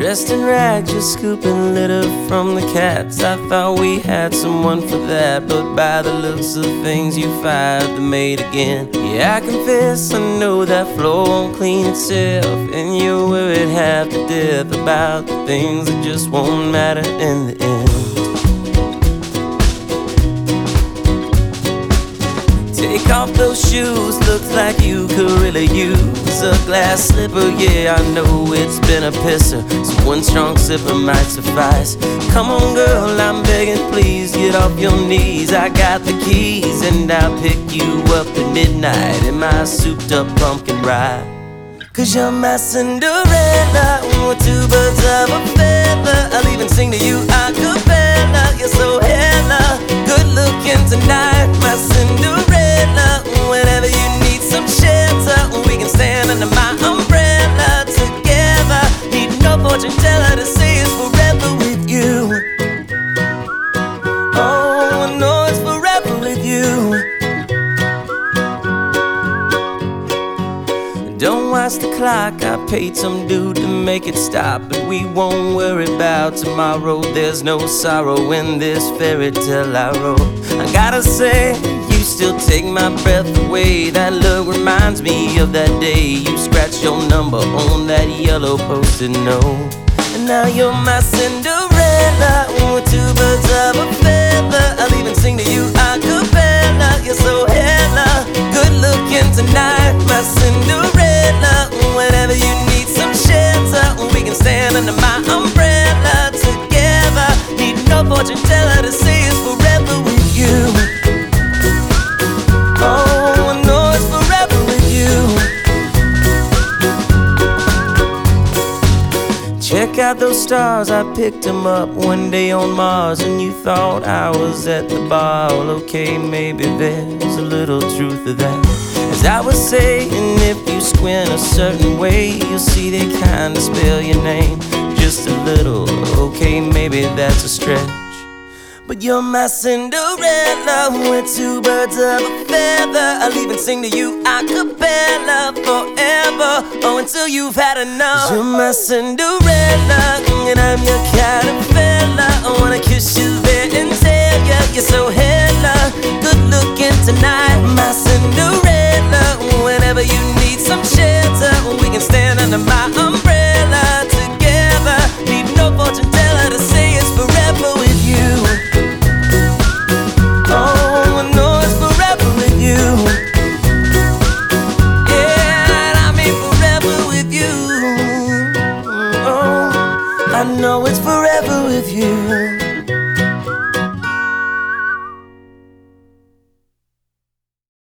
Dressed in rags, just scooping litter from the cats. I thought we had someone for that, but by the looks of things, you fired the maid again. Yeah, I confess, I know that floor won't clean itself, and you're worried half to death about the things that just won't matter in the end. Take off those shoes, looks like you could really use a glass slipper. Yeah, I know it's been a pisser, so one strong sipper might suffice. Come on girl, I'm begging, please get off your knees. I got the keys and I'll pick you up at midnight in my souped up pumpkin ride. Cause you're my Cinderella, with two birds of a feather. I'll even sing to you a cappella. You're so hella good looking tonight, my Cinderella. Whenever you need some shelter, we can stand under my umbrella together. Need no fortune teller to say it's forever with you. Oh, I know it's forever with you. Don't watch the clock, I paid some dude to make it stop, but we won't worry about tomorrow. There's no sorrow in this fairy tale I wrote. I gotta say, you still take my breath away. That look reminds me of that day you scratched your number on that yellow post-it note. And now you're my Cinderella, with two birds of a feather. I'll even sing to you a cappella. You're so hella good looking tonight, my Cinderella. Whenever you need some shelter, we can stand under my umbrella together. Need no fortune teller to say it's forever with you. Oh, I know it's forever with you. Check out those stars, I picked them up one day on Mars, and you thought I was at the bar. Well, okay, maybe there's a little truth to that. As I was saying, if you squint a certain way, you'll see they kinda spell your name just a little. Okay, maybe that's a stretch, but you're my Cinderella, with two birds of a feather. I'll even sing to you a cappella forever, oh, until you've had enough. You're my Cinderella, and I'm your kind of fella. I wanna kiss you there and tell ya you're so hella good looking tonight, my Cinderella. Whenever you need some shelter, we can stand under my umbrella together. Need no fortune teller to say it's forever with you. Oh, I know it's forever with you. Yeah, I mean forever with you. Oh, I know it's forever with you.